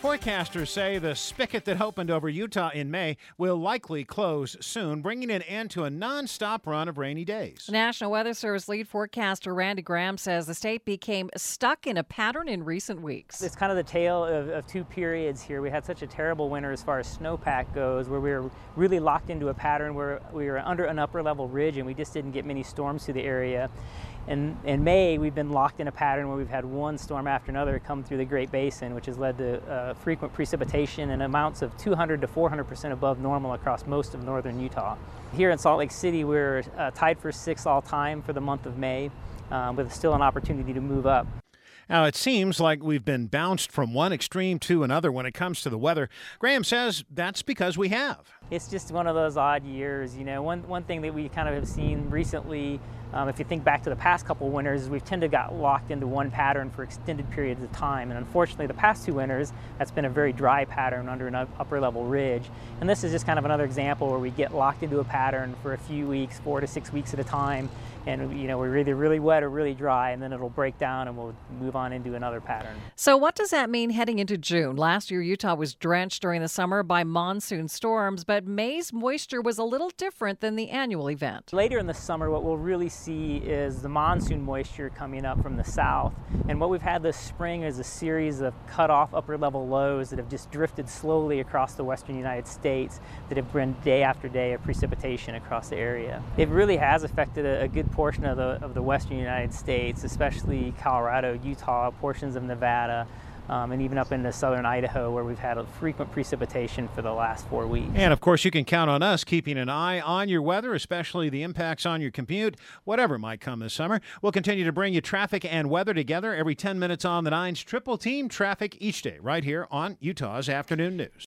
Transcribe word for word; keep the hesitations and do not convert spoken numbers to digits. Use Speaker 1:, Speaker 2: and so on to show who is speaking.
Speaker 1: Forecasters say the spigot that opened over Utah in May will likely close soon, bringing an end to a nonstop run of rainy days.
Speaker 2: National Weather Service lead forecaster Randy Graham says the state became stuck in a pattern in recent weeks.
Speaker 3: It's kind of the tale of, of two periods here. We had such a terrible winter as far as snowpack goes, where we were really locked into a pattern where we were under an upper level ridge and we just didn't get many storms to the area. And in May, we've been locked in a pattern where we've had one storm after another come through the Great Basin, which has led to uh, frequent precipitation and amounts of two hundred to four hundred percent above normal across most of northern Utah. Here in Salt Lake City, we're uh, tied for sixth all time for the month of May, um, with still an opportunity to move up.
Speaker 1: Now, it seems like we've been bounced from one extreme to another when it comes to the weather. Graham says that's because we have.
Speaker 3: It's just one of those odd years. You know, one, one thing that we kind of have seen recently, um, if you think back to the past couple winters, is we've tended to got locked into one pattern for extended periods of time. And unfortunately, the past two winters, that's been a very dry pattern under an upper level ridge. And this is just kind of another example where we get locked into a pattern for a few weeks, four to six weeks at a time. And, you know, we're either really wet or really dry, and then it'll break down and we'll move on into another pattern.
Speaker 2: So what does that mean heading into June? Last year, Utah was drenched during the summer by monsoon storms, but May's moisture was a little different than the annual event.
Speaker 3: Later in the summer, what we'll really see is the monsoon moisture coming up from the south. And what we've had this spring is a series of cut-off upper-level lows that have just drifted slowly across the western United States that have been day after day of precipitation across the area. It really has affected a, a good portion of the, of the western United States, especially Colorado, Utah, portions of Nevada, um, and even up into southern Idaho, where we've had a frequent precipitation for the last four weeks.
Speaker 1: And of course, you can count on us keeping an eye on your weather, especially the impacts on your commute, whatever might come this summer. We'll continue to bring you traffic and weather together every ten minutes on the Nine's Triple Team Traffic each day, right here on Utah's Afternoon News.